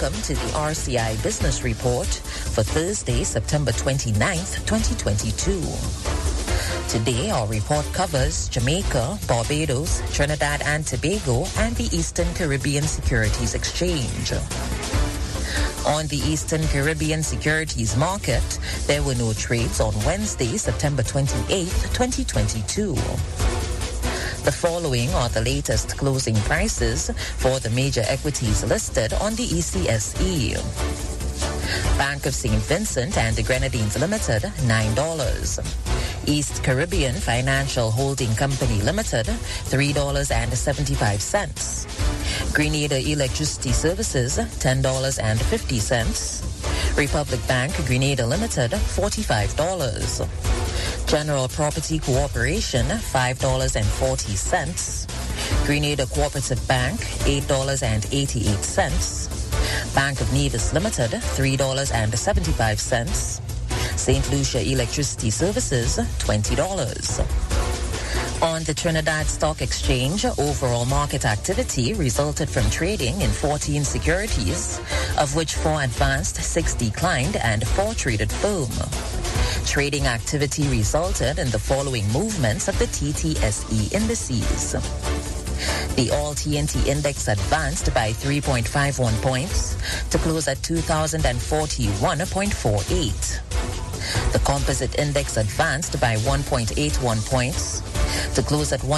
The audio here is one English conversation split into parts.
welcome to the RCI Business Report for Thursday, September 29th, 2022. Today, our report covers Jamaica, Barbados, Trinidad and Tobago, and the Eastern Caribbean Securities Exchange. On the Eastern Caribbean Securities Market, there were no trades on Wednesday, September 28th, 2022. The following are the latest closing prices for the major equities listed on the ECSE. Bank of St. Vincent and the Grenadines Limited, $9. East Caribbean Financial Holding Company Limited, $3.75. Grenada Electricity Services, $10.50. Republic Bank Grenada Limited, $45. General Property Corporation, $5.40. Grenada Cooperative Bank, $8.88. Bank of Nevis Limited, $3.75. St. Lucia Electricity Services, $20. On the Trinidad Stock Exchange, overall market activity resulted from trading in 14 securities, of which 4 advanced, 6 declined, and 4 traded firm. Trading activity resulted in the following movements of the TTSE indices. The All-TNT Index advanced by 3.51 points to close at 2,041.48. The Composite Index advanced by 1.81 points to close at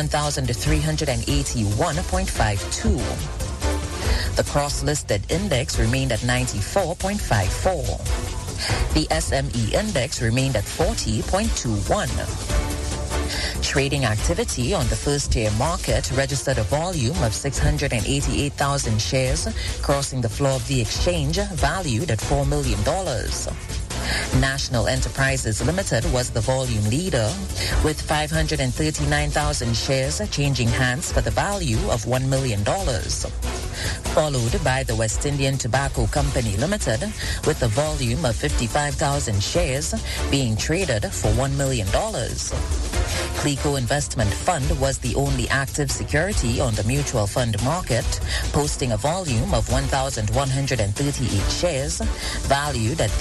1,381.52. The Cross-Listed Index remained at 94.54. The SME Index remained at 40.21. Trading activity on the first-tier market registered a volume of 688,000 shares, crossing the floor of the exchange, valued at $4 million. National Enterprises Limited was the volume leader, with 539,000 shares changing hands for the value of $1 million. Followed by the West Indian Tobacco Company Limited, with a volume of 55,000 shares being traded for $1 million. Clico Investment Fund was the only active security on the mutual fund market, posting a volume of 1,138 shares, valued at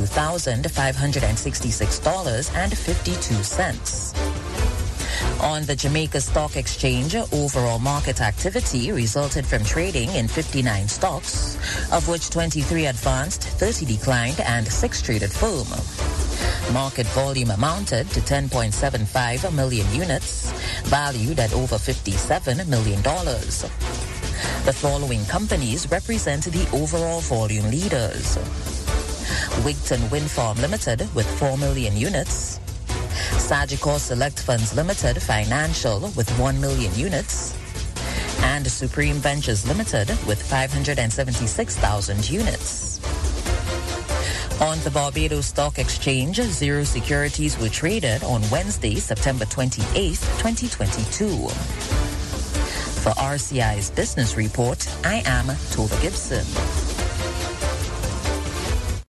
$32,566.52. On the Jamaica Stock Exchange, overall market activity resulted from trading in 59 stocks, of which 23 advanced, 30 declined, and 6 traded firm. Market volume amounted to 10.75 million units, valued at over $57 million. The following companies represent the overall volume leaders. Wigton Wind Farm Limited with 4 million units. Sagicor Select Funds Limited Financial with 1 million units. And Supreme Ventures Limited with 576,000 units. On the Barbados Stock Exchange, 0 securities were traded on Wednesday, September 28th, 2022. For RCI's Business Report, I am Tova Gibson.